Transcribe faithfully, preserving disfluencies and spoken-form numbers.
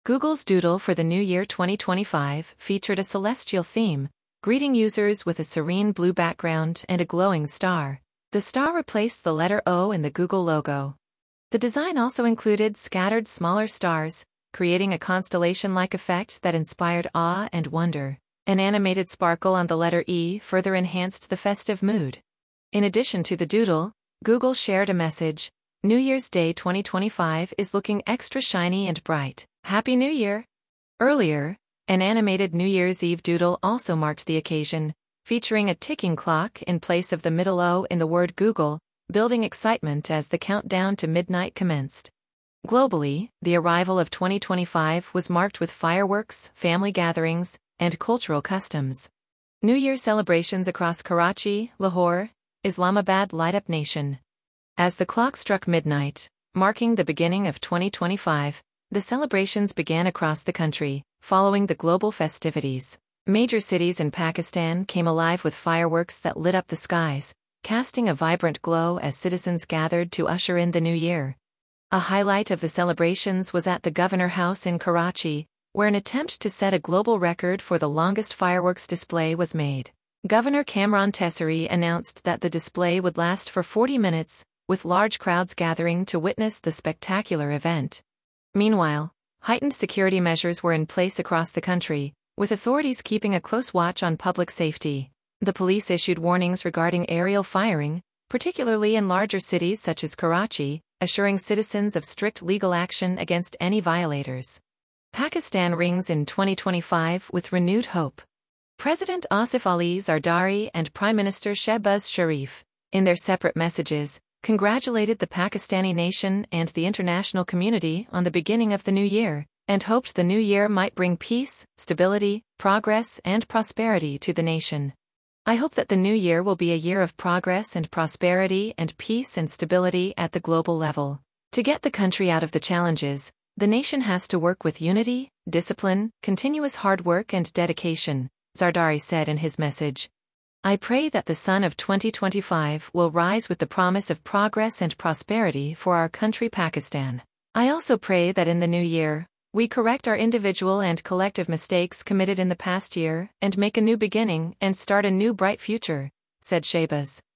Google's Doodle for the new year twenty twenty-five featured a celestial theme, greeting users with a serene blue background and a glowing star. The star replaced the letter O in the Google logo. The design also included scattered smaller stars, creating a constellation-like effect that inspired awe and wonder. An animated sparkle on the letter E further enhanced the festive mood. In addition to the doodle, Google shared a message: New Year's Day twenty twenty-five is looking extra shiny and bright. Happy New Year! Earlier, an animated New Year's Eve doodle also marked the occasion, featuring a ticking clock in place of the middle O in the word Google, building excitement as the countdown to midnight commenced. Globally, the arrival of twenty twenty-five was marked with fireworks, family gatherings, and cultural customs. New Year celebrations across Karachi, Lahore, Islamabad light up nation. As the clock struck midnight, marking the beginning of twenty twenty-five, the celebrations began across the country, following the global festivities. Major cities in Pakistan came alive with fireworks that lit up the skies, casting a vibrant glow as citizens gathered to usher in the new year. A highlight of the celebrations was at the Governor House in Karachi, where an attempt to set a global record for the longest fireworks display was made. Governor Kamran Tessari announced that the display would last for forty minutes, with large crowds gathering to witness the spectacular event. Meanwhile, heightened security measures were in place across the country, with authorities keeping a close watch on public safety. The police issued warnings regarding aerial firing, particularly in larger cities such as Karachi, assuring citizens of strict legal action against any violators. Pakistan rings in twenty twenty-five with renewed hope. President Asif Ali Zardari and Prime Minister Shehbaz Sharif, in their separate messages, congratulated the Pakistani nation and the international community on the beginning of the new year, and hoped the new year might bring peace, stability, progress, and prosperity to the nation. I hope that the new year will be a year of progress and prosperity and peace and stability at the global level. To get the country out of the challenges, the nation has to work with unity, discipline, continuous hard work and dedication, Zardari said in his message. I pray that the sun of twenty twenty-five will rise with the promise of progress and prosperity for our country Pakistan. I also pray that in the new year, we correct our individual and collective mistakes committed in the past year and make a new beginning and start a new bright future, said Shehbaz.